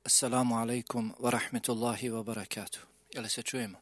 Assalamu alaikum wa rahmetullahi wa barakatuh. Jel se čujemo?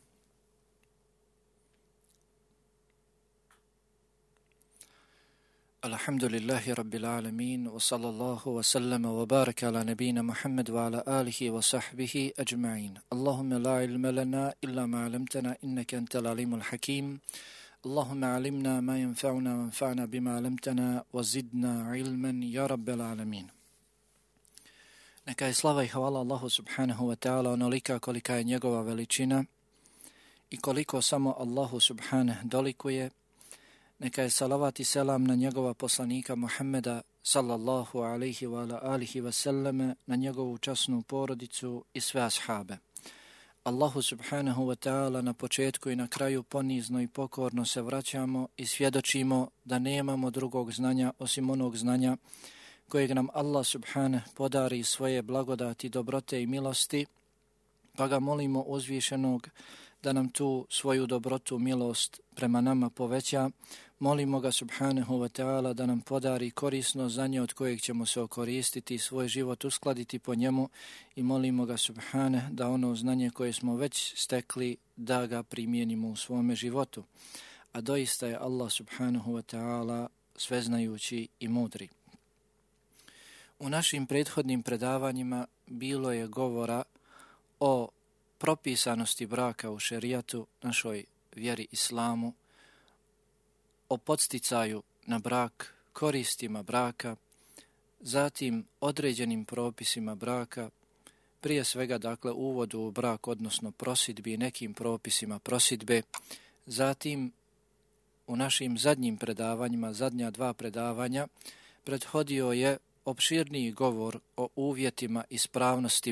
Alhamdulillahi rabbil alamin wa sallallahu wa sallama wa baraka ala nabina Muhammad wa ala alihi wa sahbihi ajma'in. Allahumma la ilma lana illa ma 'allamtana innaka antal alimul hakim. Allahumma 'allimna ma yanfa'una wanfa'na bima 'allamtana wa zidna ilman ya rabbal alamin. Neka je slava i hvala Allahu subhanahu wa ta'ala onolika kolika je njegova veličina i koliko samo Allahu subhanahu dolikuje. Neka je salavat i selam na njegova poslanika Muhammeda sallallahu alaihi wa ala alihi wa sallame, na njegovu časnu porodicu i sve ashabe. Allahu subhanahu wa ta'ala na početku i na kraju ponizno i pokorno se vraćamo i svjedočimo da nemamo drugog znanja osim onog znanja kojeg nam Allah subhanahu podari svoje blagodati, dobrote i milosti, pa ga molimo uzvišenog da nam tu svoju dobrotu, milost prema nama poveća. Molimo ga subhanahu wa ta'ala da nam podari korisno znanje od kojeg ćemo se okoristiti i svoj život uskladiti po njemu i molimo ga subhanahu da ono znanje koje smo već stekli da ga primijenimo u svome životu. A doista je Allah subhanahu wa ta'ala sveznajući i mudri. U našim prethodnim predavanjima bilo je govora o propisanosti braka u šerijatu, našoj vjeri islamu, o podsticaju na brak, koristima braka, zatim određenim propisima braka, prije svega dakle uvodu u brak, odnosno prosidbi i nekim propisima prosidbe, zatim u našim zadnjim predavanjima, zadnja dva predavanja, prethodio je opširniji govor o uvjetima ispravnosti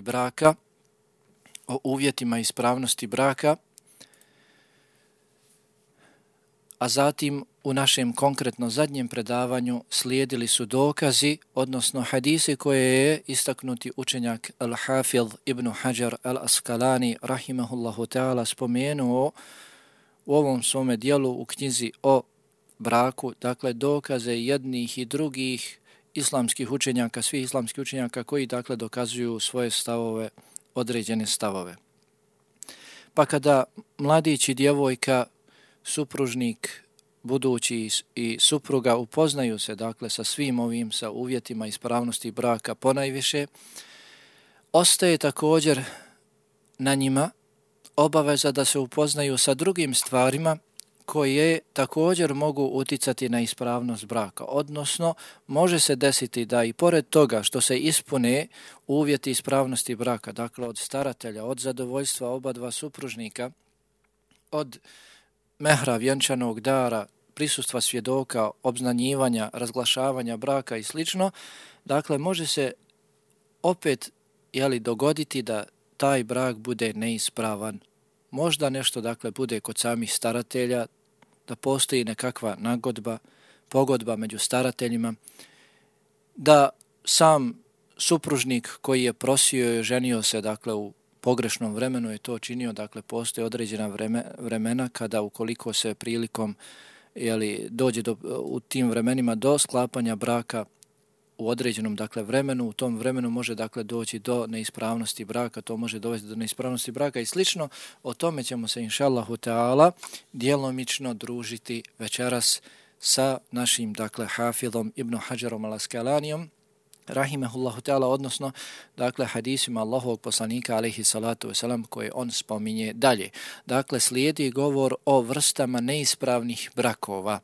braka, a zatim u našem konkretno zadnjem predavanju slijedili su dokazi, odnosno hadisi koje je istaknuti učenjak Al-Hafidh ibn Hajar Al-Asqalani rahimahullahu ta'ala spomenuo u ovom svome dijelu u knjizi o braku, dakle dokaze jednih i drugih islamskih učenjaka, svih islamskih učenjaka koji dakle dokazuju svoje stavove, određene stavove. Pa kada mladić i djevojka, supružnik, budući i supruga upoznaju se dakle sa svim ovim, sa uvjetima ispravnosti braka ponajviše, ostaje također na njima obaveza da se upoznaju sa drugim stvarima koje također mogu uticati na ispravnost braka. Odnosno, može se desiti da i pored toga što se ispune uvjeti ispravnosti braka, dakle od staratelja, od zadovoljstva oba dva supružnika, od mehra, vjenčanog dara, prisustva svjedoka, obznanjivanja, razglašavanja braka i slično, dakle može se opet dogoditi da taj brak bude neispravan. Možda nešto dakle bude kod samih staratelja, da postoji nekakva nagodba, pogodba među starateljima, da sam supružnik koji je prosio i ženio se dakle u pogrešnom vremenu je to činio, dakle postoje određena vremena kada ukoliko se prilikom dođe u tim vremenima do sklapanja braka u određenom dakle vremenu, u tom vremenu može dakle doći do neispravnosti braka, to može dovesti do neispravnosti braka i slično. O tome ćemo se inšallahu ta'ala djelomično družiti večeras sa našim dakle Hafidhom ibn Hajarom al-Asqalanijom rahimehullahu ta'ala, odnosno dakle hadisima Allahovog poslanika alejhi salatu vesselam koje on spominje dalje. Dakle slijedi govor o vrstama neispravnih brakova.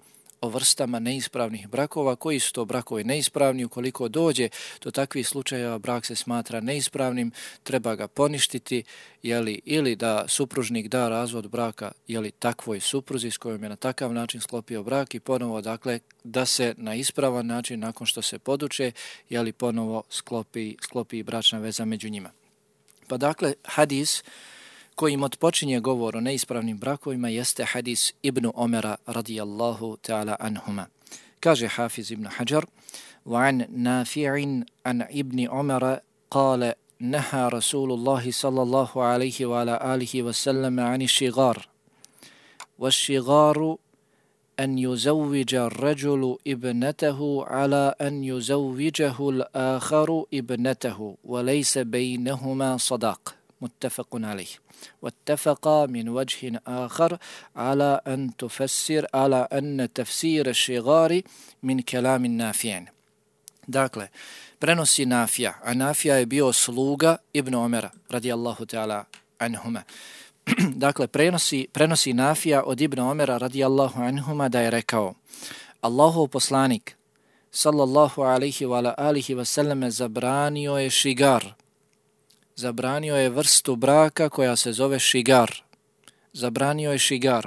Koji su to brakovi neispravni? Ukoliko dođe do takvih slučajeva, brak se smatra neispravnim, treba ga poništiti, ili da supružnik da razvod braka takvoj supruzi s kojom je na takav način sklopio brak i ponovo dakle da se na ispravan način nakon što se poduče ponovo sklopi bračna veza među njima. Pa dakle hadis kojim odpočinje govor o neispravnim brakovima jeste hadis Ibnu Omera radijallahu ta'ala anhuma. Kaže Hafiz ibn Hajar: وعن نافع عن ابن عمر قال نهى رسول الله صلى الله عليه وعلى آله وسلم عن الشغار والشغار أن يزوج الرجل ابنته على أن يزوجه الآخر ابنته وليس بينهما صداق متفق عليه واتفقا من وجه آخر على أن تفسير الشغار من كلام النافع. Dakle, prenosi Nafija, a Nafija je bio sluga Ibn Omera, radijallahu ta'ala anhuma. Dakle, prenosi Nafija od Ibn Omera, radijallahu anhuma, da je rekao: Allahov poslanik, sallallahu alaihi wa alihi wasallam, zabranio je šigar. Zabranio je vrstu braka koja se zove šigar. Zabranio je šigar.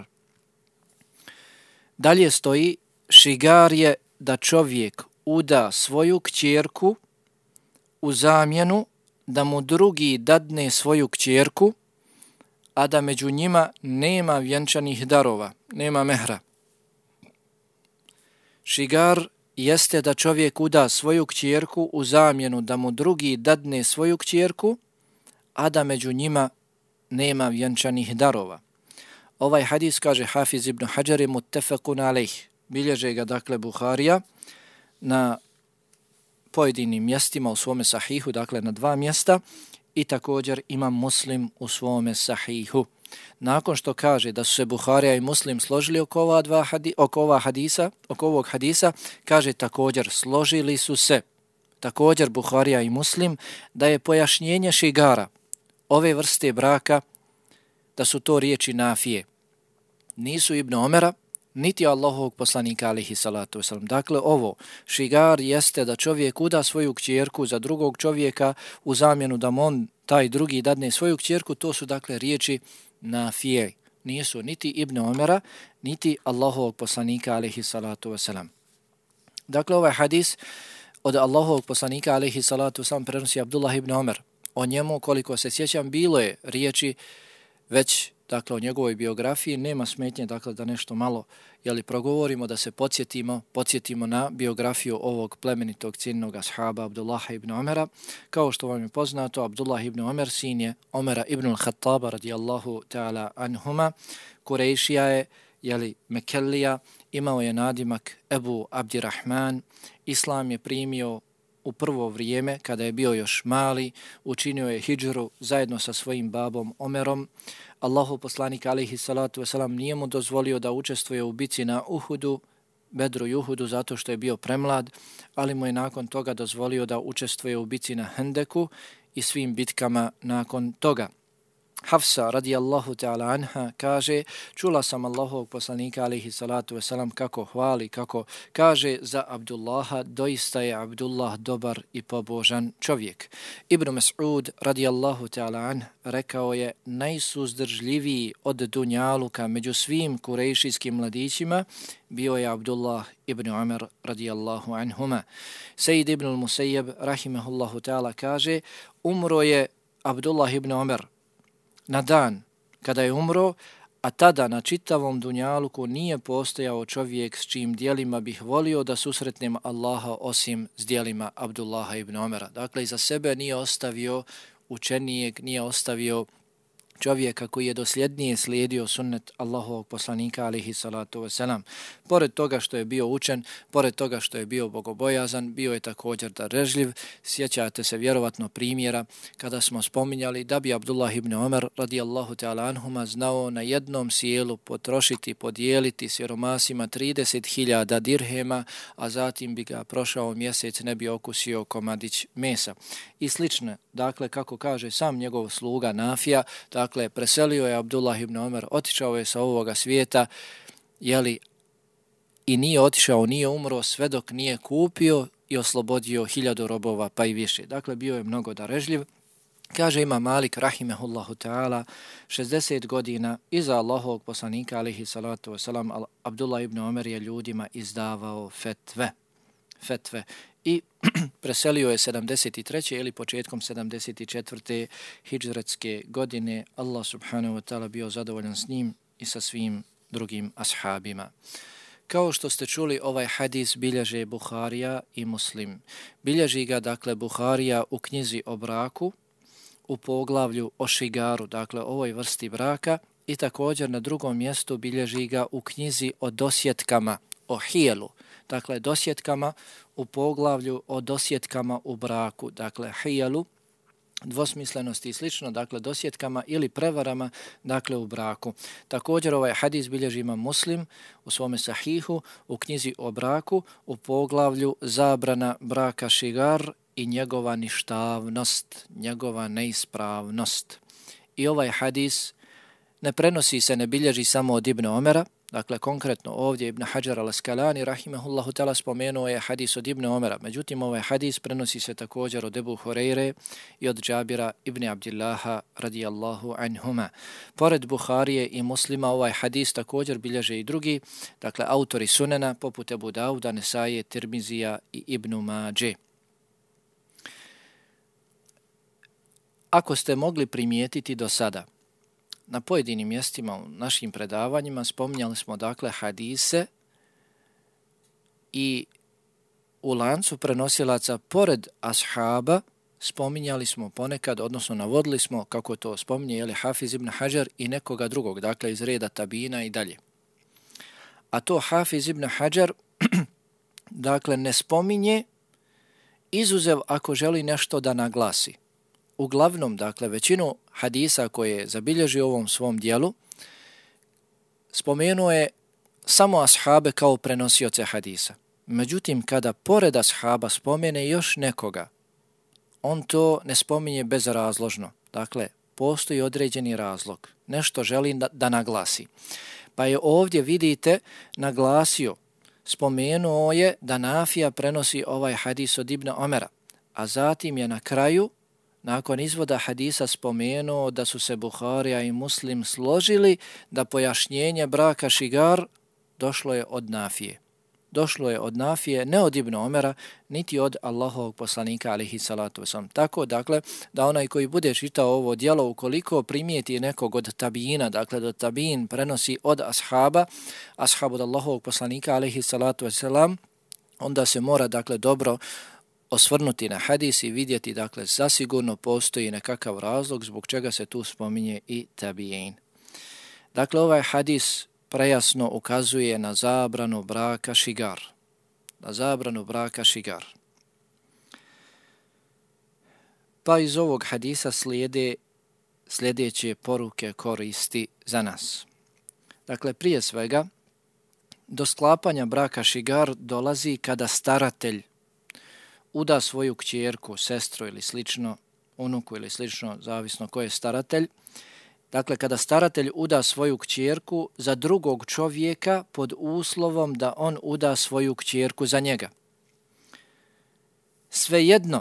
Dalje stoji, šigar je da čovjek uda svoju kćerku u zamjenu da mu drugi dadne svoju kćerku, a da među njima nema vjenčanih darova, nema mehra. Šigar jeste da čovjek uda svoju kćerku u zamjenu da mu drugi dadne svoju kćerku, a da među njima nema vjenčanih darova. Ovaj hadis, kaže Hafiz ibn Hajar, je muttefaqun alejh. Bilježe ga, dakle, Buharija na pojedinim mjestima u svome sahihu, dakle na 2 mjesta, i također Imam Muslim u svome sahihu. Nakon što kaže da su se Buharija i Muslim složili oko ovog hadisa, kaže također složili su se također Buharija i Muslim da je pojašnjenje šigara, ove vrste braka, da su to riječi Nafije. Nisu Ibn Omera, niti Allahovog poslanika alejhi salatu vesselam. Dakle, ovo šigar jeste da čovjek uda svoju kćerku za drugog čovjeka u zamjenu da mu on taj drugi dadne svoju kćerku, to su dakle riječi Nafije. Nisu niti Ibn Omera, niti Allahovog poslanika alejhi salatu vesselam. Dakle, ovaj hadis od Allahovog poslanika alejhi salatu vesselam prenosi Abdullah ibn Omer. O njemu, koliko se sjećam, bilo je riječi već, dakle, o njegovoj biografiji. Nema smetnje, dakle, da nešto malo progovorimo, da se podsjetimo na biografiju ovog plemenitog cijenjenog ashaba Abdullaha ibn Omera. Kao što vam je poznato, Abdullah ibn Omer sin je Omera ibn al-Khattaba radijallahu ta'ala anhuma. Kurejšija je, Mekellija, imao je nadimak Ebu Abdirahman. Islam je primio u prvo vrijeme, kada je bio još mali, učinio je hidžru zajedno sa svojim babom Omerom. Allahov poslanik alejhi salatu vesselam nije mu dozvolio da učestvuje u bici na Uhudu, Bedru i Uhudu, zato što je bio premlad, ali mu je nakon toga dozvolio da učestvuje u bici na Hendeku i svim bitkama nakon toga. Hafsa radijallahu ta'ala anha kaže: čula sam Allahovog poslanika alejhi salatu vesselam kako hvali, kako kaže za Abdullaha: doista je Abdullah dobar i pobožan čovjek. Ibn Mas'ud radijallahu ta'ala anh rekao je: najsuzdržljiviji od dunjaluka među svim kurejšijskim mladićima bio je Abdullah ibn Omer radijallahu anhuma. Sejid ibn al-Musayyib rahimahullahu ta'ala kaže: umro je Abdullah ibn Omer na dan kada je umro, a tada na čitavom dunjaluku nije postojao čovjek s čijim dijelima bih volio da susretnem Allaha osim s dijelima Abdullaha ibn Omera. Dakle, iza sebe nije ostavio učenijeg, nije ostavio čovjeka koji je dosljednije slijedio sunnet Allahovog poslanika alejhi salatu vesselam. Pored toga što je bio učen, pored toga što je bio bogobojazan, bio je također darežljiv. Sjećate se vjerovatno primjera kada smo spominjali da bi Abdullah ibn Omer radijallahu ta'ala anhuma znao na jednom sjelu potrošiti, podijeliti siromasima 30.000 dirhema, a zatim bi ga prošao mjesec, ne bi okusio komadić mesa. I slično, dakle, kako kaže sam njegov sluga Nafija, dakle, preselio je Abdullah ibn Omer, otišao je sa ovoga svijeta, i nije otišao, nije umro sve dok nije kupio i oslobodio 1000 robova pa i više. Dakle, bio je mnogo darežljiv. Kaže Imam Malik rahimehullahu ta'ala, 60 godina iza Allahovog poslanika alejhi salatu vesselam, Abdullah ibn Omer je ljudima izdavao fetve i preselio je 73. ili početkom 74. hidžretske godine. Allah subhanahu wa ta'ala bio zadovoljan s njim i sa svim drugim ashabima. Kao što ste čuli, ovaj hadis bilježe Buharija i Muslim. Bilježi ga, dakle, Buharija u knjizi o braku, u poglavlju o šigaru, dakle ovoj vrsti braka, i također na drugom mjestu bilježi ga u knjizi o dosjetkama, o hijelu. Dakle, dosjetkama u poglavlju o dosjetkama u braku. Dakle, hijelu, dvosmislenosti i slično, dakle dosjetkama ili prevarama, dakle u braku. Također ovaj hadis bilježi Imam Muslim u svome sahihu u knjizi o braku u poglavlju zabrana braka šigar i njegova ništavnost, njegova neispravnost. I ovaj hadis ne prenosi se, ne bilježi samo od Ibn Omera, dakle konkretno ovdje Ibn Hajar al-Askalani rahimehullahu ta'ala spomenuo je hadis od Ibn Omera, međutim ovaj hadis prenosi se također od Ebu Hureyre i od Džabira ibn Abdillaha radijallahu anhuma. Pored Buharije i Muslima ovaj hadis također bilježe i drugi, dakle autori sunena poput Ebu Dauda, Nesaje, Tirmizija i Ibn Mađe. Ako ste mogli primijetiti do sada, na pojedinim mjestima u našim predavanjima spominjali smo dakle hadise i u lancu prenosilaca pored ashaba spominjali smo ponekad, odnosno navodili smo kako to spominje Hafiz ibn Hajar i nekoga drugog, dakle iz reda tabina i dalje. A to Hafiz ibn Hajar dakle ne spominje izuzev ako želi nešto da naglasi. Uglavnom, dakle, većinu hadisa koje je zabilježio u ovom svom dijelu, spomenuo je samo ashabe kao prenosioce hadisa. Međutim, kada pored ashaba spomene još nekoga, on to ne spominje bezrazložno. Dakle, postoji određeni razlog. Nešto želi da naglasi. Pa je ovdje, vidite, naglasio, spomenuo je da Nafija prenosi ovaj hadis od Ibn Omera, a zatim je na kraju nakon izvoda hadisa spomenuo da su se Buharija i Muslim složili da pojašnjenje braka šigar došlo je od Nafije. Došlo je od Nafije, ne od Ibn Omera, niti od Allahovog poslanika alejhi salatu vesselam. Tako, dakle, da onaj koji bude čitao ovo djelo, ukoliko primijeti nekog od tabijina, dakle, da tabijin prenosi od ashaba od Allahovog poslanika alejhi salatu vesselam, onda se mora, dakle, dobro osvrnuti na hadis i vidjeti, dakle, zasigurno postoji nekakav razlog zbog čega se tu spominje i tabiin. Dakle, ovaj hadis prejasno ukazuje na zabranu braka šigar. Na zabranu braka šigar. Pa iz ovog hadisa slijede sljedeće poruke koristi za nas. Dakle, prije svega, do sklapanja braka šigar dolazi kada staratelj uda svoju kćerku, sestru ili slično, unuku ili slično, zavisno ko je staratelj. Dakle, kada staratelj uda svoju kćerku za drugog čovjeka pod uslovom da on uda svoju kćerku za njega. Svejedno,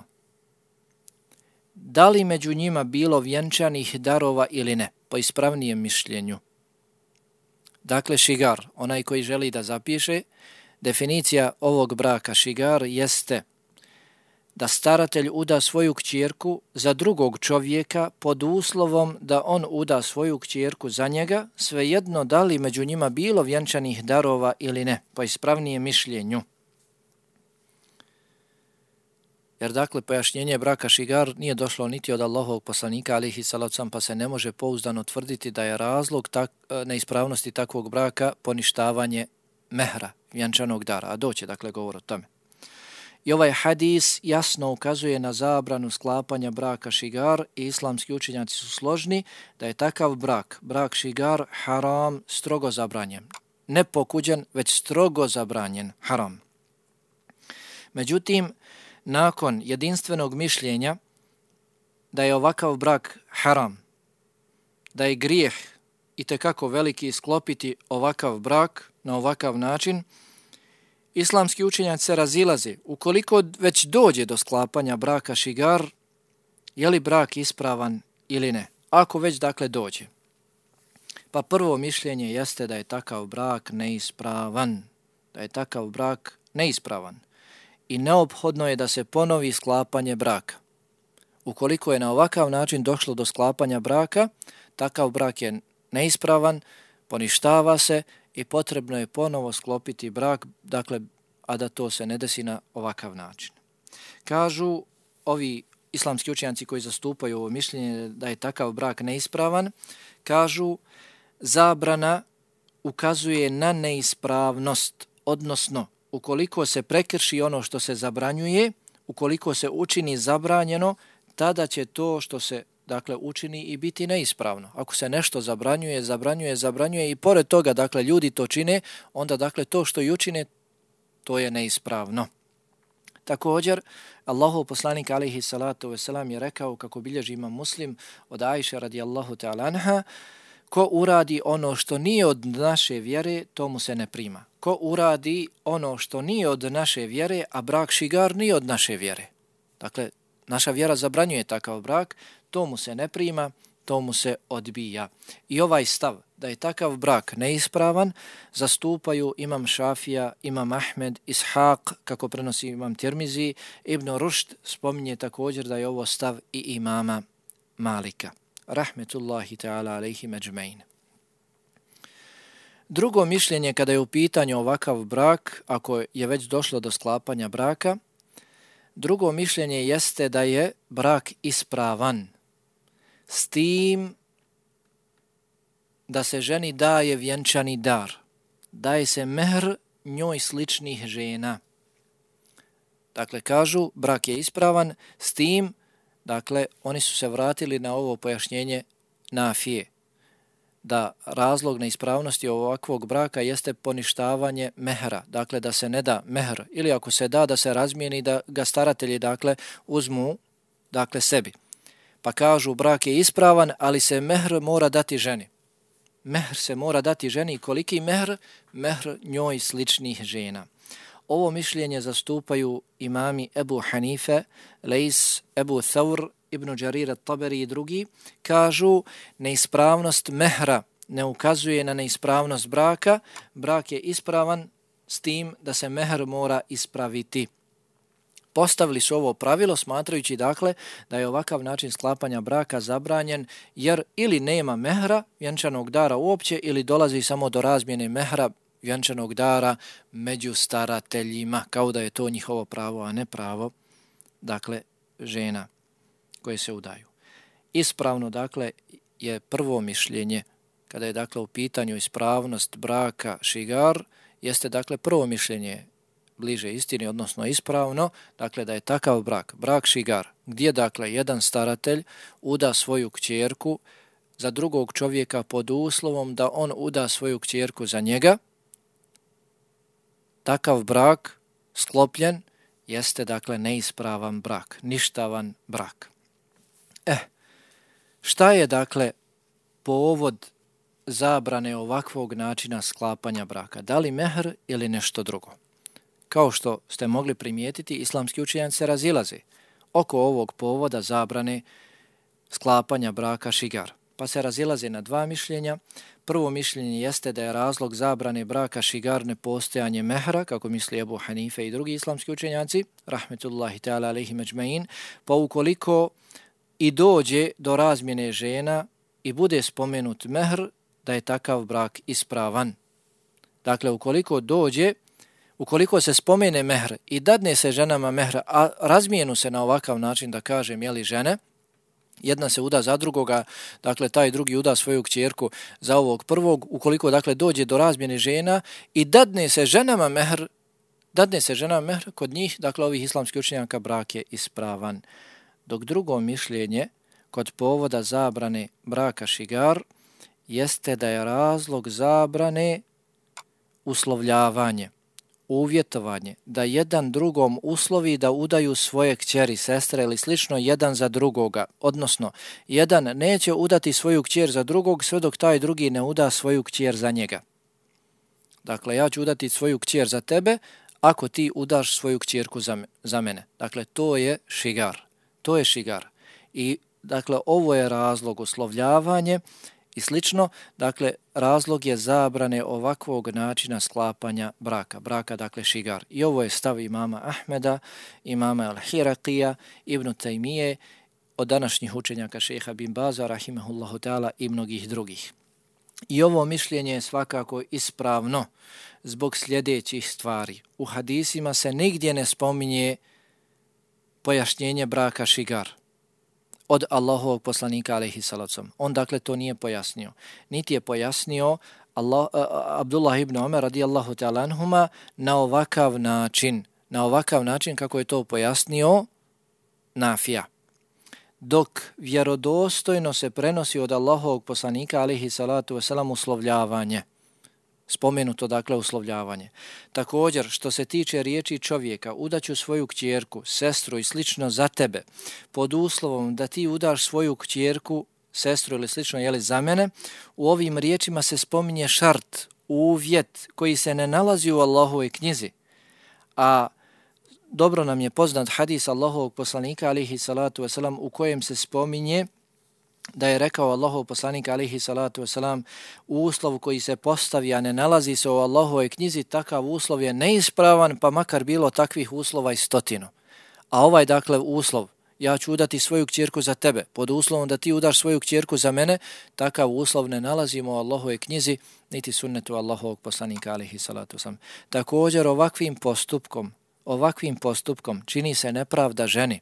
da li među njima bilo vjenčanih darova ili ne, po ispravnijem mišljenju. Dakle, šigar, onaj koji želi da zapiše, definicija ovog braka šigar jeste da staratelj uda svoju kćerku za drugog čovjeka pod uslovom da on uda svoju kćerku za njega, svejedno da li među njima bilo vjenčanih darova ili ne, po ispravnijem mišljenju. Jer dakle, pojašnjenje braka šigar nije došlo niti od Allahovog poslanika, alejhi salatu vesselam, pa se ne može pouzdano tvrditi da je razlog neispravnosti takvog braka poništavanje mehra, vjenčanog dara, a doće, dakle, govor o tome. I ovaj hadis jasno ukazuje na zabranu sklapanja braka šigar i islamski učenjaci su složni da je takav brak šigar, haram, strogo zabranjen. Ne pokuđen, već strogo zabranjen, haram. Međutim, nakon jedinstvenog mišljenja da je ovakav brak haram, da je grijeh itekako veliki sklopiti ovakav brak na ovakav način, islamski učenjaci se razilaze. Ukoliko već dođe do sklapanja braka šigar, je li brak ispravan ili ne? Ako već, dakle, dođe. Pa prvo mišljenje jeste da je takav brak neispravan. Da je takav brak neispravan. I neophodno je da se ponovi sklapanje braka. Ukoliko je na ovakav način došlo do sklapanja braka, takav brak je neispravan, poništava se i potrebno je ponovo sklopiti brak, dakle, a da to se ne desi na ovakav način. Kažu ovi islamski učenjaci koji zastupaju ovo mišljenje da je takav brak neispravan, kažu zabrana ukazuje na neispravnost, odnosno ukoliko se prekrši ono što se zabranjuje, ukoliko se učini zabranjeno, tada će to što se dakle učini i biti neispravno. Ako se nešto zabranjuje i pored toga dakle ljudi to čine, onda dakle to što i učine, to je neispravno. Također, Allahov poslanik alejhi salatu vesselam je rekao, kako bilježi Imam Muslim od Ajše radijallahu ta'ala anha, ko uradi ono što nije od naše vjere, to mu se ne prima. Ko uradi ono što nije od naše vjere, a brak šigar nije od naše vjere. Dakle, naša vjera zabranjuje takav brak, to mu se ne prima, to mu se odbija. I ovaj stav da je takav brak neispravan zastupaju Imam Šafija, Imam Ahmed, Ishaq, kako prenosi Imam Tirmizi, Ibn Rušd spominje također da je ovo stav i imama Malika. Rahmetullahi ta'ala alejhi međmein. Drugo mišljenje kada je u pitanju ovakav brak, ako je već došlo do sklapanja braka, drugo mišljenje jeste da je brak ispravan, s tim da se ženi daje vjenčani dar, daje se mehr njoj sličnih žena. Dakle, kažu, brak je ispravan, s tim, dakle, oni su se vratili na ovo pojašnjenje Nafije, da razlog neispravnosti ovakvog braka jeste poništavanje mehra, dakle da se ne da mehr, ili ako se da se razmijeni, da ga staratelji dakle uzmu dakle sebi. Pa kažu, brak je ispravan, ali se mehr mora dati ženi. Mehr se mora dati ženi. Koliki mehr? Mehr njoj sličnih žena. Ovo mišljenje zastupaju imami Ebu Hanife, Lejs, Ebu Thaur, Ibn Đarir at-Taberi i drugi. Kažu, neispravnost mehra ne ukazuje na neispravnost braka. Brak je ispravan s tim da se mehr mora ispraviti. Postavili su ovo pravilo smatrajući dakle da je ovakav način sklapanja braka zabranjen jer ili nema mehra, vjenčanog dara uopće, ili dolazi samo do razmjene mehra, vjenčanog dara među starateljima, kao da je to njihovo pravo, a ne pravo dakle žena koje se udaju. Ispravno dakle je prvo mišljenje kada je dakle u pitanju ispravnost braka šigar, jeste dakle prvo mišljenje bliže istini, odnosno ispravno, dakle da je takav brak šigar, gdje dakle jedan staratelj uda svoju kćerku za drugog čovjeka pod uslovom da on uda svoju kćerku za njega, takav brak sklopljen jeste dakle neispravan brak, ništavan brak. Šta je dakle povod zabrane ovakvog načina sklapanja braka? Da li mehr ili nešto drugo? Kao što ste mogli primijetiti, islamski učenjaci se razilaze oko ovog povoda zabrane sklapanja braka šigar. Pa se razilaze na dva mišljenja. Prvo mišljenje jeste da je razlog zabrane braka šigar nepostojanje mehra, kako misli Ebu Hanife i drugi islamski učenjaci, rahmetullahi ta'ala alejhi međmein, pa ukoliko i dođe do razmjene žena i bude spomenut mehr, da je takav brak ispravan. Dakle, ukoliko se spomene mehr i dadne se ženama mehr, a razmijenu se na ovakav način, da kažem, jeli žene, jedna se uda za drugoga, dakle taj drugi uda svoju kćerku za ovog prvog, ukoliko dakle dođe do razmjene žena i dadne se ženama mehr, kod njih, dakle ovih islamskih učenjaka, brak je ispravan. Dok drugo mišljenje kod povoda zabrane braka šigar jeste da je razlog zabrane uslovljavanje, uvjetovanje, da jedan drugom uslovi da udaju svoje kćeri, sestre ili slično jedan za drugoga. Odnosno, jedan neće udati svoju kćer za drugog sve dok taj drugi ne uda svoju kćer za njega. Dakle, ja ću udati svoju kćer za tebe ako ti udaš svoju kćerku za mene. Dakle, to je šigar. To je šigar. I dakle, ovo je razlog uslovljavanje i slično, dakle, razlog je zabrane ovakvog načina sklapanja braka, dakle, šigar. I ovo je stav imama Ahmeda, imama Al-Hiraqija, Ibn Taymije, od današnjih učenjaka šeha bin Baza, rahimahullahu ta'ala, i mnogih drugih. I ovo mišljenje je svakako ispravno zbog sljedećih stvari. U hadisima se nigdje ne spominje pojašnjenje braka šigar. od Allahovog poslanika alejhi salatu vesselam. On dakle to nije pojasnio. Niti je pojasnio Abdullah ibn Omer radijallahu ta'ala anhuma na ovakav način kako je to pojasnio Nafija. Dok vjerodostojno se prenosi od Allahovog poslanika alejhi salatu vesselam uslovljavanje. Spomenuto dakle uslovljavanje. Također što se tiče riječi čovjeka, udaću svoju kćerku, sestru i slično za tebe, pod uslovom da ti udaš svoju kćerku, sestru ili slično za mene, u ovim riječima se spominje šart, uvjet koji se ne nalazi u Allahovoj knjizi. A dobro nam je poznat hadis Allahovog poslanika alejhi salatu vesselam u kojem se spominje da je rekao Allahov poslanik alejhi salatu vesselam, uslov koji se postavi, a ne nalazi se u Allahovoj knjizi, takav uslov je neispravan, pa makar bilo takvih uslova i 100. A ovaj dakle uslov, ja ću udati svoju kćerku za tebe, pod uslovom da ti udaš svoju kćerku za mene, takav uslov ne nalazimo u Allahovoj knjizi, niti sunnetu Allahovog poslanika alejhi salatu vesselam. Također ovakvim postupkom čini se nepravda ženi.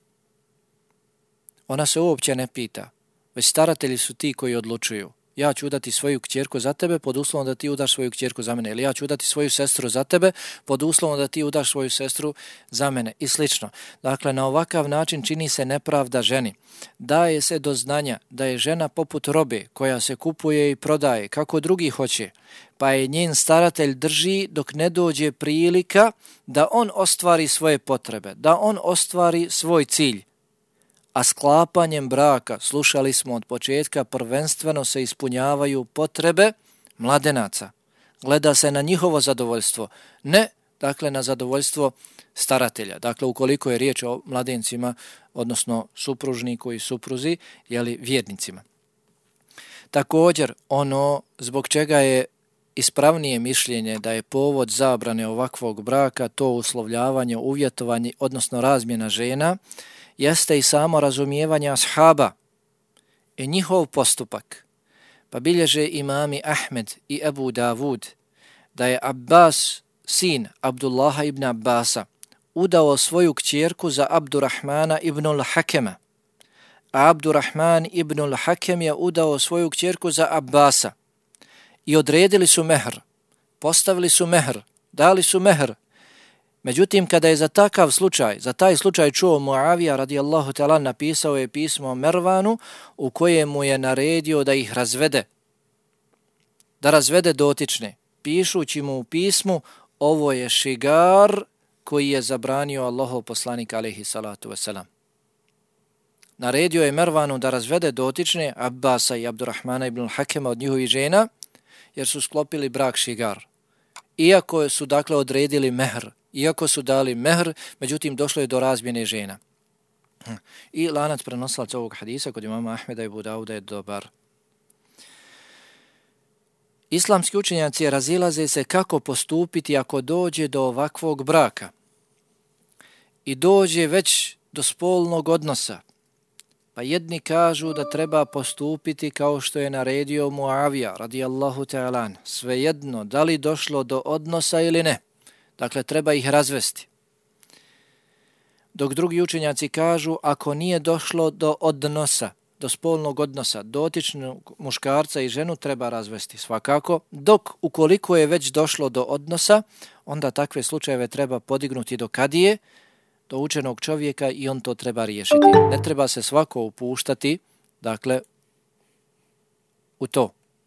Ona se uopće ne pita, već staratelji su ti koji odlučuju. Ja ću udati svoju kćerku za tebe pod uslovom da ti udaš svoju kćerku za mene. Ili ja ću udati svoju sestru za tebe pod uslovom da ti udaš svoju sestru za mene. I slično. Dakle, na ovakav način čini se nepravda ženi. Daje se do znanja da je žena poput robe koja se kupuje i prodaje kako drugi hoće. Pa je njen staratelj drži dok ne dođe prilika da on ostvari svoje potrebe, da on ostvari svoj cilj. A sklapanjem braka, slušali smo od početka, prvenstveno se ispunjavaju potrebe mladenaca. Gleda se na njihovo zadovoljstvo, ne dakle na zadovoljstvo staratelja. Dakle, ukoliko je riječ o mladencima, odnosno supružniku i supruzi, vjernicima. Također, ono zbog čega je ispravnije mišljenje da je povod zabrane ovakvog braka to uslovljavanje, uvjetovanje, odnosno razmjena žena, jeste i samo razumijevanje ashaba i njihov postupak. Pa bilježe imami Ahmed i Ebu Davud da je Abbas, sin Abdullaha ibn Abbasa, udao svoju kćerku za Abdurrahmana ibn al-Hakema, a Abdurrahman ibn al-Hakem je udao svoju kćerku za Abbasa i odredili su mehr, postavili su mehr, dali su mehr. Međutim, kada je za taj slučaj čuo Muavija radijallahu ta'ala, napisao je pismo Mervanu u kojemu je naredio da ih razvede, da razvede dotične, pišući mu u pismu, ovo je šigar koji je zabranio Allahov poslanik alejhi salatu vesselam. Naredio je Mervanu da razvede dotične Abbasa i Abdurrahmana ibn Hakema od njihovih žena, jer su sklopili brak šigar. Iako su dakle odredili mehr, iako su dali mehr, međutim došlo je do razmjene žena. I lanac prenosilaca ovog hadisa kod imama Ahmeda i Ebu Dauda je dobar. Islamski učenjaci razilaze se kako postupiti ako dođe do ovakvog braka i dođe već do spolnog odnosa. Pa jedni kažu da treba postupiti kao što je naredio Muavija radijallahu ta'ala, svejedno da li došlo do odnosa ili ne. Dakle, treba ih razvesti. Dok drugi učenjaci kažu ako nije došlo do odnosa, do spolnog odnosa, dotičnog muškarca i ženu treba razvesti svakako, dok ukoliko je već došlo do odnosa, onda takve slučajeve treba podignuti do kadije, do učenog čovjeka i on to treba riješiti. Ne treba se svako upuštati, dakle, u to.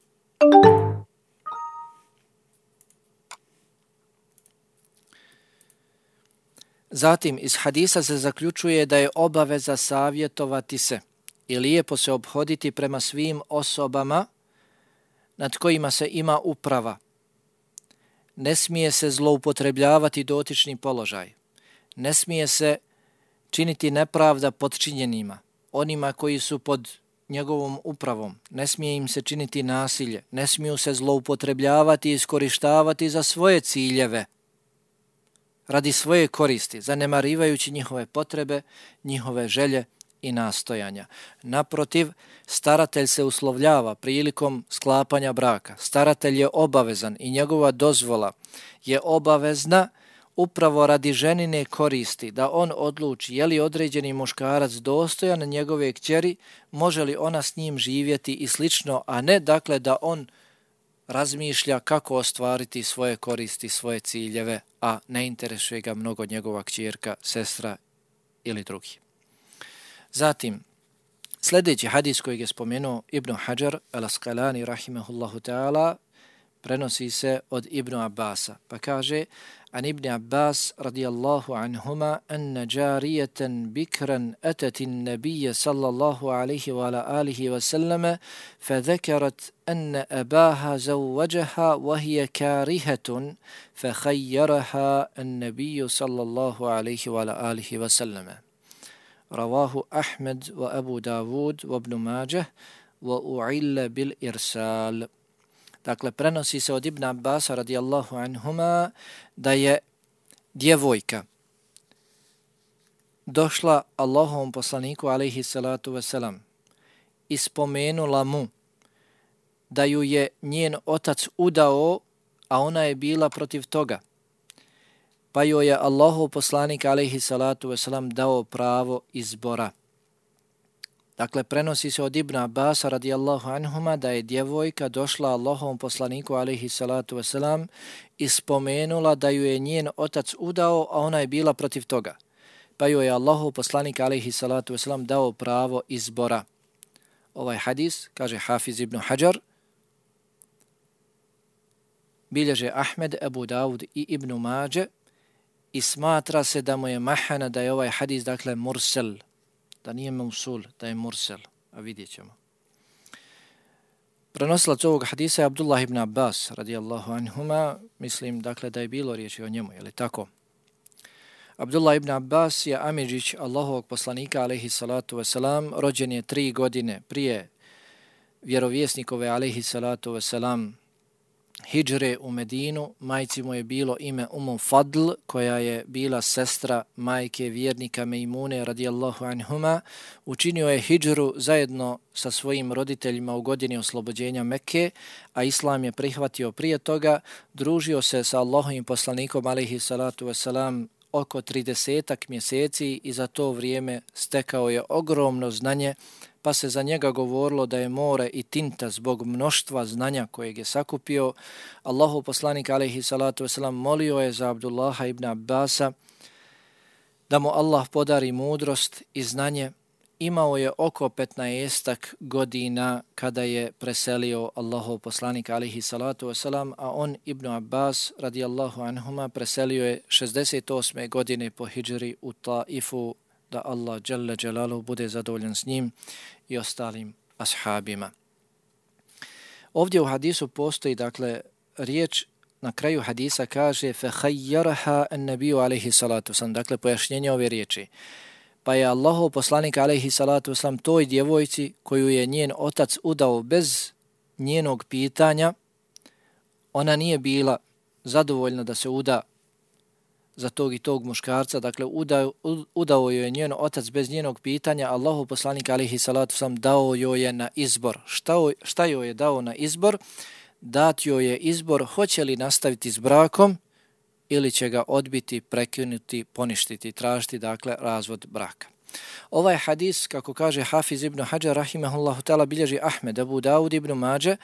Zatim, iz hadisa se zaključuje da je obaveza savjetovati se i lijepo se ophoditi prema svim osobama nad kojima se ima uprava. Ne smije se zloupotrebljavati dotični položaj. Ne smije se činiti nepravda podčinjenima, onima koji su pod njegovom upravom. Ne smije im se činiti nasilje. Ne smiju se zloupotrebljavati i iskorištavati za svoje ciljeve, radi svoje koristi, zanemarivajući njihove potrebe, njihove želje i nastojanja. Naprotiv, staratelj se uslovljava prilikom sklapanja braka. Staratelj je obavezan i njegova dozvola je obavezna upravo radi ženine koristi, da on odluči je li određeni muškarac dostojan njegove kćeri, može li ona s njim živjeti i slično, a ne dakle da on razmišlja kako ostvariti svoje koristi, svoje ciljeve, a ne interesuje ga mnogo njegova kćerka, sestra ili drugi. Zatim, sljedeći hadis kojeg je spomenuo Ibn Hajar al-Asqalani rahimahullahu ta'ala prenosi se od Ibn Abbasa, pa kaže: An Ibn Abbas radijallahu anhuma anna jariyatan bikran atat an-nabiy sallallahu alayhi wa ala alihi wa sallam fadhakarat anna abaha zawwajaha wa hiya karihatun fakhayyaraha an-nabiy sallallahu alayhi wa ala alihi wa sallam. Rawahu Ahmed wa Abu Dawud wa Ibn Majah wa u'illa bil irsal. Dakle, prenosi se od Ibn Abbasa radijallahu anhuma da je djevojka došla Allahovom poslaniku alejhi salatu vesselam i spomenula mu da ju je njen otac udao, a ona je bila protiv toga. Pa joj je Allahov poslanik alejhi salatu vesselam dao pravo izbora. Dakle, prenosi se od Ibn Abbasa radijallahu anhuma da je djevojka došla Allahovom poslaniku alejhi salatu vesselam i spomenula da ju je njen otac udao, a ona je bila protiv toga. Pa joj je Allahov poslanik alejhi salatu vesselam dao pravo izbora. Ovaj hadis, kaže Hafiz ibn Hajar, bilježe Ahmed, Abu Dawud i Ibn Mađe i smatra se da mu je mahana da je ovaj hadis, dakle, mursel, da nije mausul, da je mursel, a vidjet ćemo. Prenosilac ovog hadisa je Abdullah ibn Abbas, radijallahu anhuma, mislim, dakle, da je bilo riječi o njemu, je li tako? Abdullah ibn Abbas je amidžić Allahovog poslanika, alejhi salatu wasalam, rođen je 3 godine prije vjerovjesnikove, alejhi salatu wasalam, hidžre u Medinu. Majci mu je bilo ime Fadl, koja je bila sestra majke vjernika Mejmune radijallahu anhuma. Učinio je hidžru zajedno sa svojim roditeljima u godini oslobođenja Mekke, a islam je prihvatio prije toga. Družio se sa Allahovim poslanikom alejhi salatu wasalam oko 30 mjeseci i za to vrijeme stekao je ogromno znanje, pa se za njega govorilo da je more i tinta zbog mnoštva znanja kojeg je sakupio. Allahov poslanik alejhi salatu wasalam molio je za Abdullaha ibn Abbasa da mu Allah podari mudrost i znanje. Imao je oko 15 godina kada je preselio Allahov poslanik alejhi salatu wasalam, a on, Ibn Abbas radijallahu anhuma, preselio je 68. godine po hidžri u Taifu, da Allah dželle dželaluhu bude zadovoljan s njim i ostalim ashabima. Ovdje u hadisu postoji, dakle, riječ na kraju hadisa kaže فَخَيَّرَهَا النَّبِيُّ عَلَيْهِ salatu wasalam, dakle, pojašnjenje ove riječi. Pa je Allahov poslanik alejhi salatu wasalam toj djevojci koju je njen otac udao bez njenog pitanja, ona nije bila zadovoljna da se uda za tog i tog muškarca, dakle udao joj je njen otac bez njenog pitanja. Allahov poslanik alejhi salatu wasalam dao joj je na izbor. Šta joj je dao na izbor? Dat joj je izbor hoće li nastaviti s brakom ili će ga odbiti, prekinuti, poništiti, tražiti, dakle, razvod braka. Ovaj hadis, kako kaže Hafiz ibn Hajar rahimahullahu ta'ala, bilježi Ahmed, Abu Dawud ibn Mađe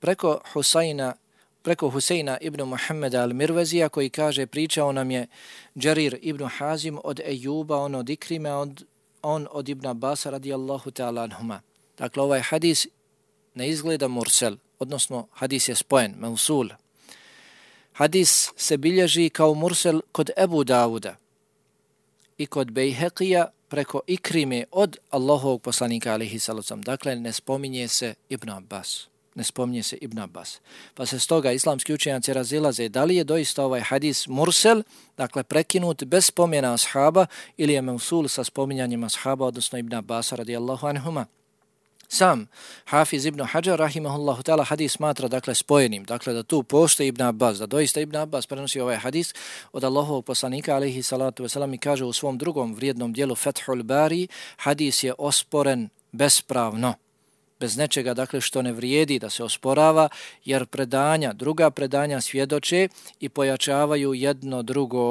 preko Huseina ibn Muhammeda al-Mirvezija, koji kaže pričao nam je Džarir ibn Hazim od Ejuba, on od Ikrime, on od Ibn Abbasa radijallahu ta'ala anhuma. Dakle, ovaj hadis ne izgleda mursel, odnosno hadis je spojen, mausul. Hadis se bilježi kao mursel kod Ebu Dawuda i kod Bejheqija preko Ikrime od Allahovog poslanika alejhi salatu wasalam. Dakle, ne spominje se Ibn Abbas. Ne spominje se Ibn Abbas. Pa se stoga islamski učenjaci razilaze da li je doista ovaj hadis mursel, dakle prekinut bez spomena ashaba, ili je mausul sa spominjanjem ashaba, odnosno Ibn Abbasa radijallahu anhuma. Sam Hafiz ibn Hajar rahimahullahu ta'ala hadis smatra, dakle, spojenim, dakle da tu postoji Ibn Abbas, da doista Ibn Abbas prenosi ovaj hadis od Allahovog poslanika alejhi salatu wasalam i kaže u svom drugom vrijednom dijelu Fathul Bari, hadis je osporen bespravno, bez nečega, dakle, što ne vrijedi da se osporava, jer druga predanja svjedoče i pojačavaju jedno drugo,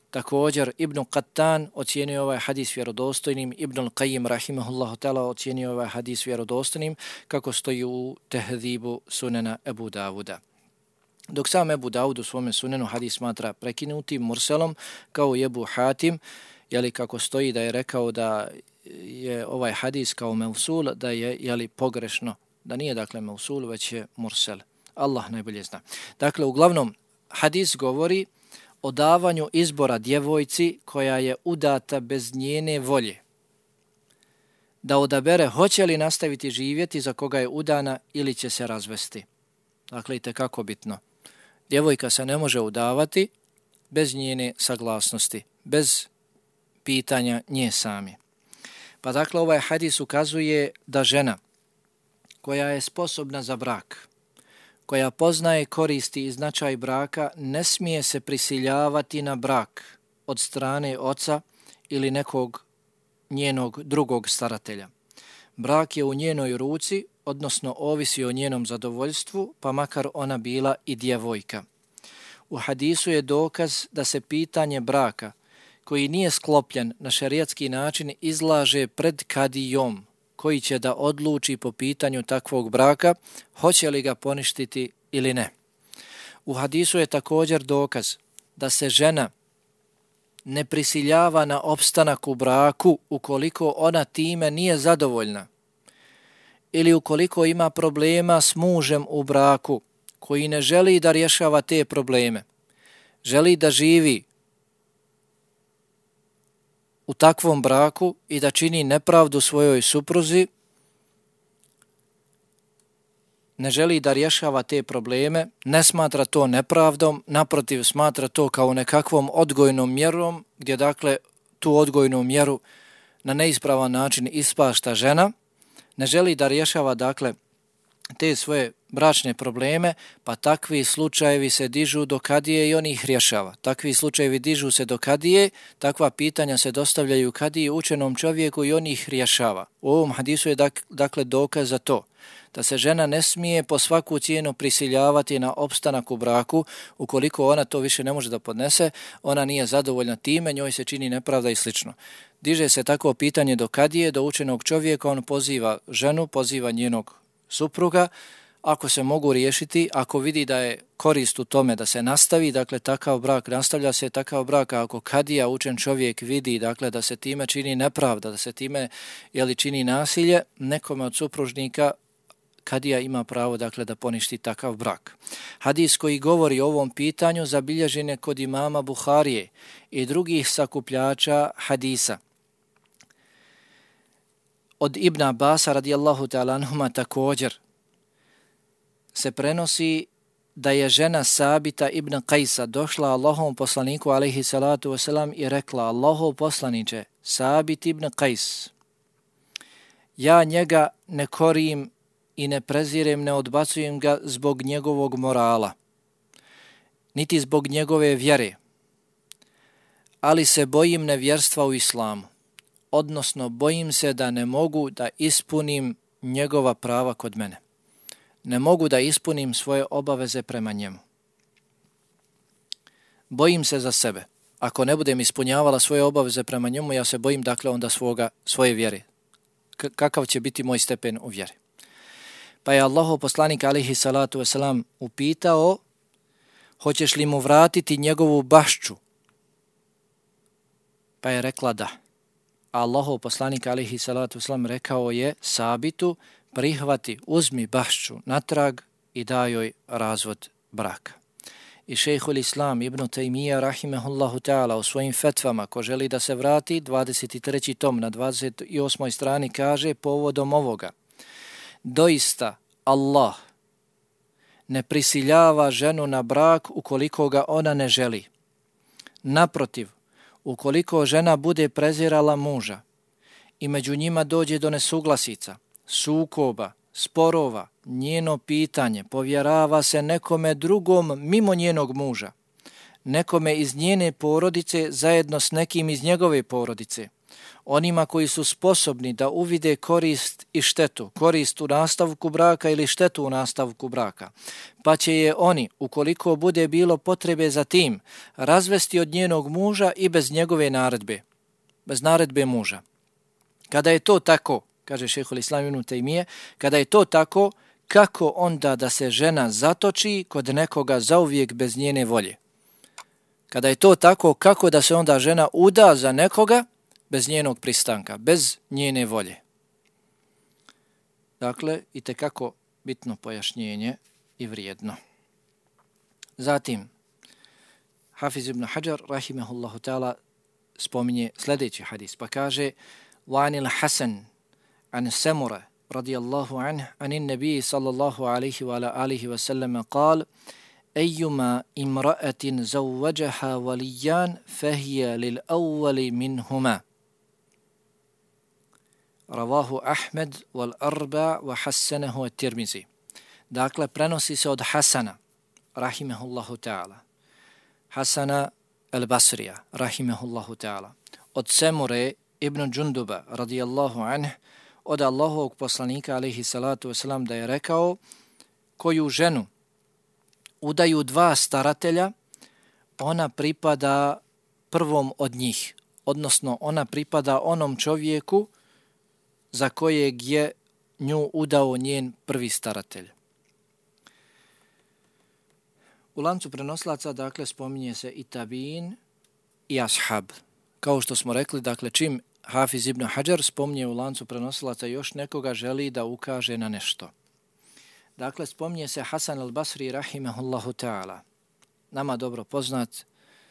Također Ibn Qattan ocijenio ovaj hadis vjerodostojnim, Ibn al-Qayyim rahimahullahu ta'ala ocijenio ovaj hadis vjerodostojnim, kako stoji u Tehzibu sunena Ebu Davuda. Dok sam Ebu Davud u svome sunenu hadis smatra prekinutim, murselom, kao i Ebu Hatim, jeli kako stoji da je rekao da je ovaj hadis kao mevsul, da je jeli pogrešno, da nije dakle mevsul, već je mursel. Allah najbolje zna. Dakle, uglavnom, hadis govori o davanju izbora djevojci koja je udata bez njene volje, da odabere hoće li nastaviti živjeti za koga je udana ili će se razvesti. Dakle, itekako bitno. Djevojka se ne može udavati bez njene saglasnosti, bez pitanja nje sami. Pa dakle, ovaj hadis ukazuje da žena koja je sposobna za brak, koja poznaje koristi i značaj braka, ne smije se prisiljavati na brak od strane oca ili nekog njenog drugog staratelja. Brak je u njenoj ruci, odnosno ovisi o njenom zadovoljstvu, pa makar ona bila i djevojka. U hadisu je dokaz da se pitanje braka, koji nije sklopljen na šerijatski način, izlaže pred kadijom, koji će da odluči po pitanju takvog braka, hoće li ga poništiti ili ne. U hadisu je također dokaz da se žena ne prisiljava na opstanak u braku ukoliko ona time nije zadovoljna ili ukoliko ima problema s mužem u braku koji ne želi da rješava te probleme, želi da živi u takvom braku i da čini nepravdu svojoj supruzi, ne želi da rješava te probleme, ne smatra to nepravdom, naprotiv smatra to kao nekakvom odgojnom mjerom, gdje dakle tu odgojnu mjeru na neispravan način ispašta žena, ne želi da rješava dakle te svoje bračne probleme, pa takvi slučajevi se dižu do kadije i on ih rješava. Takvi slučajevi dižu se do kadije, takva pitanja se dostavljaju kadiji učenom čovjeku i on ih rješava. U ovom hadisu je dakle dokaz za to da se žena ne smije po svaku cijenu prisiljavati na opstanak u braku, ukoliko ona to više ne može da podnese, ona nije zadovoljna time, njoj se čini nepravda i slično. Diže se takvo pitanje do kadije, do učenog čovjeka, on poziva ženu, poziva njenog supruga, ako se mogu riješiti, ako vidi da je korist u tome da se nastavi, dakle takav brak, nastavlja se takav brak, a ako kadija, učen čovjek vidi dakle da se time čini nepravda, da se time čini nasilje, nekome od supružnika kadija ima pravo dakle da poništi takav brak. Hadis koji govori o ovom pitanju zabilježen je kod imama Buharije i drugih sakupljača hadisa. Od Ibn Abasa radijallahu ta'ala anhuma također se prenosi da je žena Sabita ibn Qajsa došla Allahovom poslaniku alejhi salatu wasalam i rekla: Allahov poslaniče, Sabit ibn Qajs, ja njega ne korim i ne prezirem, ne odbacujem ga zbog njegovog morala, niti zbog njegove vjere, ali se bojim nevjerstva u islamu, odnosno bojim se da ne mogu da ispunim njegova prava kod mene. Ne mogu da ispunim svoje obaveze prema njemu. Bojim se za sebe. Ako ne budem ispunjavala svoje obaveze prema njemu, ja se bojim dakle onda svoje vjere. Kakav će biti moj stepen u vjeri. Pa je Allahov poslanik alejhi salatu vesselam upitao: hoćeš li mu vratiti njegovu bašču? Pa je rekla da. Allahov poslanik alejhi salatu vesselam rekao je Sabitu: prihvati, uzmi bašču natrag i daj joj razvod braka. I šejhul Islam ibn Taymija rahimehullahu ta'ala u svojim fetvama, ko želi da se vrati, 23. tom na 28. strani kaže povodom ovoga: doista Allah ne prisiljava ženu na brak ukoliko ga ona ne želi. Naprotiv, ukoliko žena bude prezirala muža i među njima dođe do nesuglasica, sukoba, sporova, njeno pitanje povjerava se nekome drugom mimo njenog muža, nekome iz njene porodice zajedno s nekim iz njegove porodice, onima koji su sposobni da uvide korist i štetu, korist u nastavku braka ili štetu u nastavku braka, pa će je oni, ukoliko bude bilo potrebe za tim, razvesti od njenog muža i bez njegove naredbe, bez naredbe muža. Kada je to tako, kaže šejhul Islam ibn Tejmije, kada je to tako, kako onda da se žena zatoči kod nekoga zauvijek bez njene volje? Kada je to tako, kako da se onda žena uda za nekoga bez njenog pristanka, bez njene volje? Dakle, itekako bitno pojašnjenje i vrijedno. Zatim, Hafiz ibn Hajar, rahimehullahu ta'ala, spominje sljedeći hadis, pa kaže: وَعَنِ الْحَسَنِ عَنِ سَمُرَ رضي الله عنه عن النبي صلى الله عليه وعلى آله وسلم قال: أيما امرأة زوجها وليان فهي للأول منهما. رواه أحمد والأربع وحسنه الترمذي. Dakle, prenosi se od Hasana, rahimehullahu ta'ala, Hasana al-Basrija, rahimehullahu ta'ala, od Semure ibn Džunduba, radijallahu anhu, od Allahovog poslanika, alaihi salatu wasalam, da je rekao: koju ženu udaju dva staratelja, ona pripada prvom od njih, odnosno ona pripada onom čovjeku za kojeg je nju udao njen prvi staratelj. U lancu prenoslaca, dakle, spominje se i tabiin i ashab. Kao što smo rekli, dakle, čim Hafiz ibn Hajar spominje u lancu prenosilaca još nekoga, želi da ukaže na nešto. Dakle, spominje se Hasan al-Basri, rahimehullahu ta'ala, nama dobro poznat,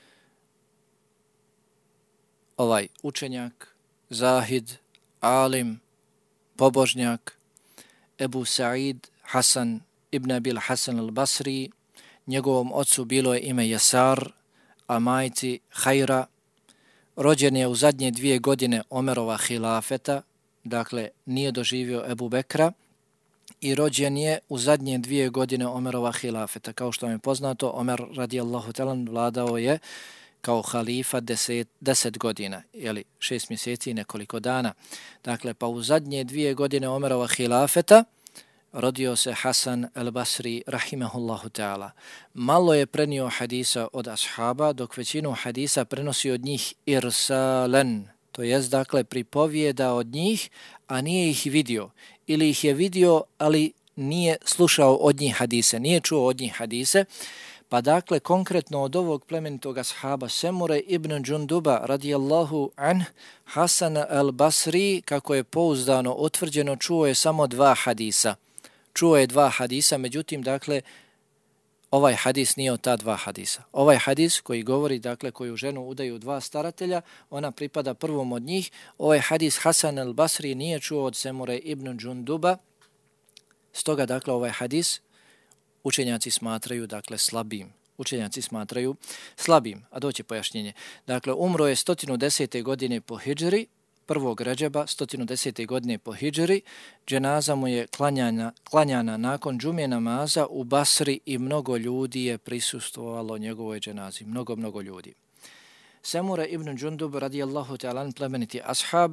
ovaj učenjak, zahid, alim, pobožnjak, Ebu Sa'id Hasan ibn Abil Hasan al-Basri. Njegovom ocu bilo je ime Jasar, a majci Hajra. Rođen je u zadnje 2 godine Omerova hilafeta, dakle nije doživio Ebu Bekra, i rođen je u zadnje 2 godine Omerova hilafeta. Kao što vam je poznato, Omer radijallahu ta'ala vladao je kao halifa 10 godina, jeli 6 mjeseci i nekoliko dana. Dakle, pa u zadnje 2 godine Omerova hilafeta rodio se Hasan al-Basri, rahimehullahu ta'ala. Malo je prenio hadisa od ashaba, dok većinu hadisa prenosi od njih irsalen, to jest, dakle, pripovijeda od njih, a nije ih vidio, ili ih je vidio, ali nije slušao od njih hadise, nije čuo od njih hadise. Pa dakle, konkretno od ovog plemenitog ashaba Semure ibn Džunduba, radijallahu anh, Hasan al-Basri, kako je pouzdano utvrđeno, čuo je samo 2 hadisa. Čuo je 2 hadisa, međutim, dakle, ovaj hadis nije od ta 2 hadisa. Ovaj hadis koji govori, dakle, koju ženu udaju 2 staratelja, ona pripada prvom od njih. Ovaj hadis Hasan al-Basri nije čuo od Semure ibn Džunduba. Stoga, dakle, ovaj hadis učenjaci smatraju, dakle, slabim. Učenjaci smatraju slabim, a doće pojašnjenje. Dakle, umro je 110. godine po hidžri, 1. Redžeba, 110. godine po hidžri. Dženaza mu je klanjana nakon džume namaza u Basri i mnogo ljudi je prisustvovalo njegovoj dženazi. Mnogo ljudi. Semure ibn Džundub, radijallahu ta'ala, plemeniti ashab,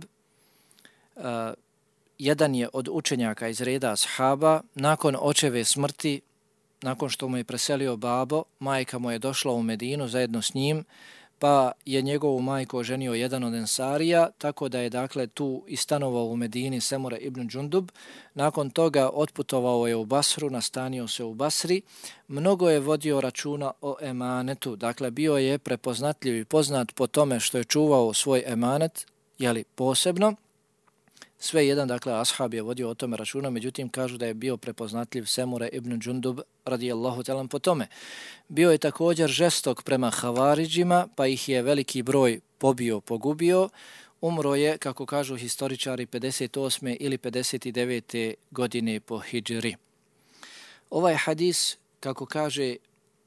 jedan je od učenjaka iz reda ashaba. Nakon očeve smrti, nakon što mu je preselio babo, majka mu je došla u Medinu zajedno s njim, pa je njegovu majku oženio jedan od ensarija, tako da je, dakle, tu i stanovao u Medini Semure ibn Džundub. Nakon toga otputovao je u Basru, nastanio se u Basri. Mnogo je vodio računa o emanetu, dakle, bio je prepoznatljiv i poznat po tome što je čuvao svoj emanet, jeli, posebno. Sve jedan, dakle, ashab je vodio o tome računa, međutim, kažu da je bio prepoznatljiv Semure ibn Džundub, radijallahu ta'ala, po tome. Bio je također žestok prema Havaridžima, pa ih je veliki broj pogubio. Umro je, kako kažu historičari, 58. ili 59. godine po hidžri. Ovaj hadis, kako kaže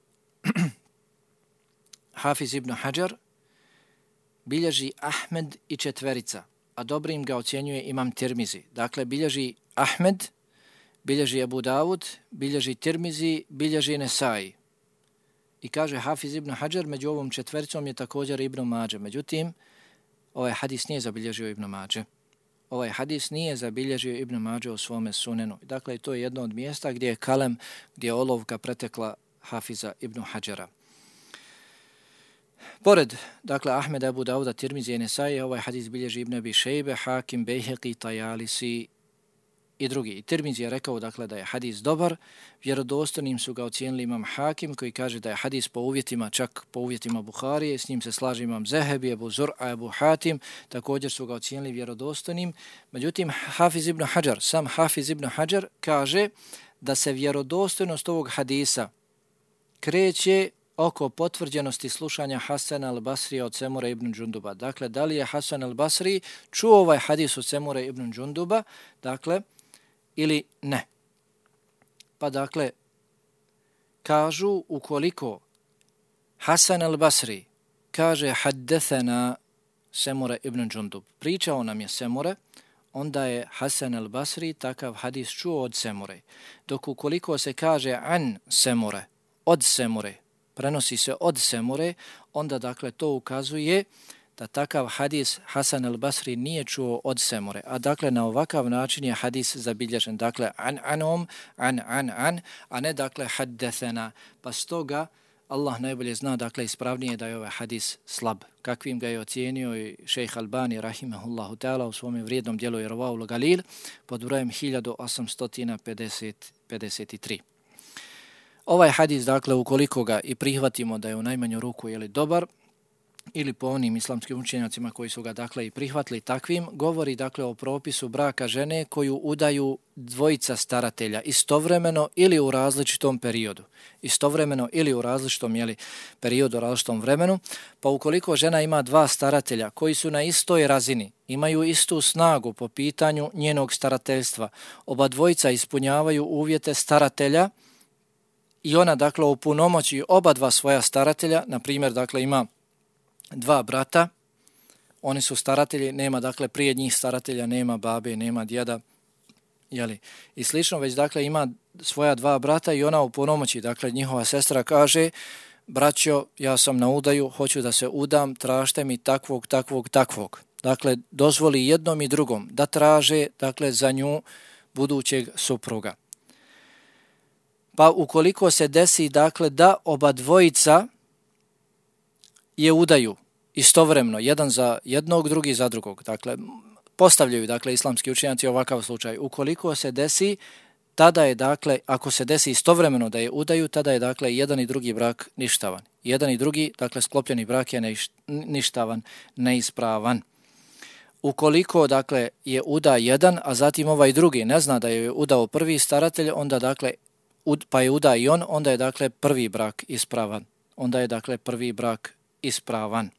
Hafiz ibn Hajar, bilježi Ahmed i 4, a dobrim ga ocjenjuje imam Tirmizi. Dakle, bilježi Ahmed, bilježi Abu Davud, bilježi Tirmizi, bilježi Nesai. I kaže Hafiz ibn Hajar, među ovom 4 je također Ibn Mađe. Međutim, ovaj hadis nije zabilježio Ibn Mađe. Ovaj hadis nije zabilježio Ibn Mađe u svome sunenu. Dakle, to je jedno od mjesta gdje je kalem, gdje je olovka pretekla Hafiza Ibn Hadžara. Pored, dakle, Ahmeda, Abu Dauda, Tirmizije i Nesaije, ovaj hadis bilježi Ibn Abi Šejbe, Hakim, Bejheqi, Tajalisi i drugi. I Tirmizi je rekao, dakle, da je hadis dobar, vjerodostojnim su ga ocijenili imam Hakim, koji kaže da je hadis po uvjetima, čak po uvjetima Buharije, s njim se slaže imam Zehebi, Ebu Zur'a, Ebu Hatim, također su ga ocijenili vjerodostojnim. Međutim, Hafiz ibn Hadžar, sam Hafiz ibn Hadžar kaže da se vjerodostojnost ovog hadisa kreće oko potvrđenosti slušanja Hasana al-Basrija od Semura ibn Džunduba. Dakle, da li je Hasan al-Basri čuo ovaj hadis od Semura ibn Džunduba, dakle, ili ne. Pa dakle, kažu ukoliko Hasan al-Basri kaže haddethena Semura ibn Džundub, pričao nam je Semure, onda je Hasan al-Basri takav hadis čuo od Semure. Dok ukoliko se kaže an Semure, od Semure, prenosi se od Semure, onda dakle to ukazuje da takav hadis Hasan al-Basri nije čuo od Semure. A dakle na ovakav način je hadis zabilježen. Dakle an, a ne dakle haddethena. Pa stoga Allah najbolje zna, dakle ispravnije da je ovaj hadis slab. Kakvim ga je ocijenio i šejh Albani rahimahullahu ta'ala u svom vrijednom dijelu Irwaul Galil pod brojem 1853. Ovaj hadis, dakle, ukoliko ga i prihvatimo da je u najmanju ruku dobar, ili po onim islamskim učenjacima koji su ga, dakle, i prihvatili takvim, govori, dakle, o propisu braka žene koju udaju dvojica staratelja istovremeno ili u različitom periodu. Istovremeno ili u različitom periodu, različitom vremenu, pa ukoliko žena ima dva staratelja koji su na istoj razini, imaju istu snagu po pitanju njenog starateljstva, oba dvojica ispunjavaju uvjete staratelja, i ona, dakle, opunomoći oba dva svoja staratelja, na primjer, dakle, ima dva brata, oni su staratelji, nema, dakle, prije njih staratelja, nema babe, nema djeda, i slično, već, dakle, ima svoja dva brata i ona opunomoći, dakle, njihova sestra kaže, braćo, ja sam na udaju, hoću da se udam, tražite mi takvog. Dakle, dozvoli jednom i drugom da traže, dakle, za nju budućeg supruga. Pa ukoliko se desi, dakle, da oba dvojica je udaju istovremeno, jedan za jednog, drugi za drugog. Dakle, postavljaju, dakle, islamski učenjaci ovakav slučaj. Ukoliko se desi, tada je, dakle, ako se desi istovremeno da je udaju, tada je, dakle, jedan i drugi brak ništavan. Jedan i drugi, dakle, sklopljeni brak je ništavan, neispravan. Ukoliko, dakle, je uda jedan, a zatim ovaj drugi ne zna da je udao prvi staratelj, onda, dakle, pa je uda i on, onda je, dakle, prvi brak ispravan.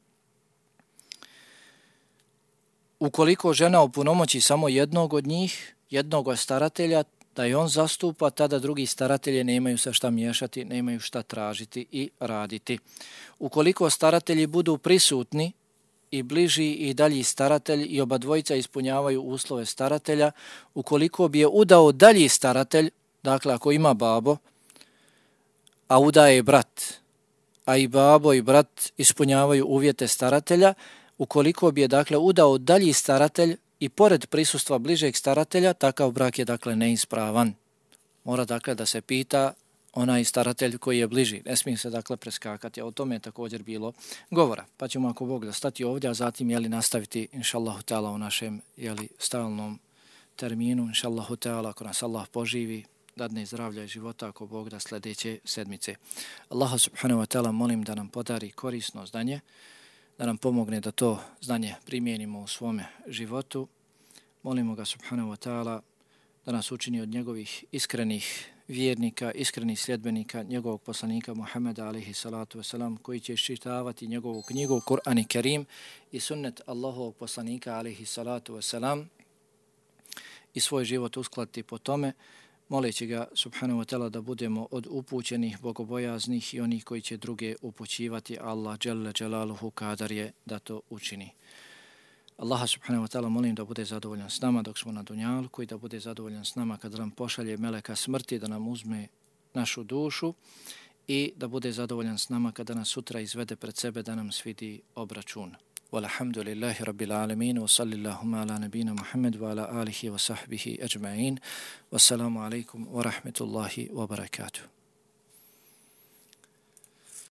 Ukoliko žena opunomoći samo jednog od njih, jednog od staratelja, da je on zastupa, tada drugi staratelji nemaju se šta miješati, nemaju šta tražiti i raditi. Ukoliko staratelji budu prisutni, i bliži i dalji staratelj i oba dvojica ispunjavaju uslove staratelja, ukoliko bi je udao dalji staratelj, dakle, ako ima babo, a udaje brat, a i babo i brat ispunjavaju uvjete staratelja, ukoliko bi je, dakle, udao dalji staratelj i pored prisustva bližeg staratelja, takav brak je, dakle, neispravan. Mora, dakle, da se pita onaj staratelj koji je bliži. Ne smije se, dakle, preskakati. O tome je također bilo govora. Pa ćemo, ako Bog da, stati ovdje, a zatim, nastaviti, inšallahu ta'ala, u našem, stalnom terminu, inšallahu ta'ala, ako nas Allah poživi, dadne zdravlja i života, ako Bog da, sljedeće sedmice. Allaha subhanahu wa ta'ala molim da nam podari korisno znanje, da nam pomogne da to znanje primijenimo u svome životu. Molimo ga subhanahu wa ta'ala da nas učini od njegovih iskrenih vjernika, iskrenih sljedbenika njegovog poslanika Muhammeda alejhi salatu vesselam, koji će iščitavati njegovu knjigu Kur'an i Kerim i sunnet Allahovog poslanika alejhi salatu vesselam i svoj život uskladiti po tome, moleći ga subhanahu wa ta'ala da budemo od upućenih, bogobojaznih i onih koji će druge upućivati. Allah dželle dželaluhu kadar je da to učini. Allaha subhanahu wa ta'ala molim da bude zadovoljan s nama dok smo na dunjalku i da bude zadovoljan s nama kada nam pošalje meleka smrti, da nam uzme našu dušu i da bude zadovoljan s nama kada nas sutra izvede pred sebe da nam svidi obračun. walhamdulillahi rabbil alamin, wa sallallahu ala nabina Muhammad wa ala alihi wa sahbihi ajma'in. Wassalamu alaikum wa rahmetullahi wa barakatuh.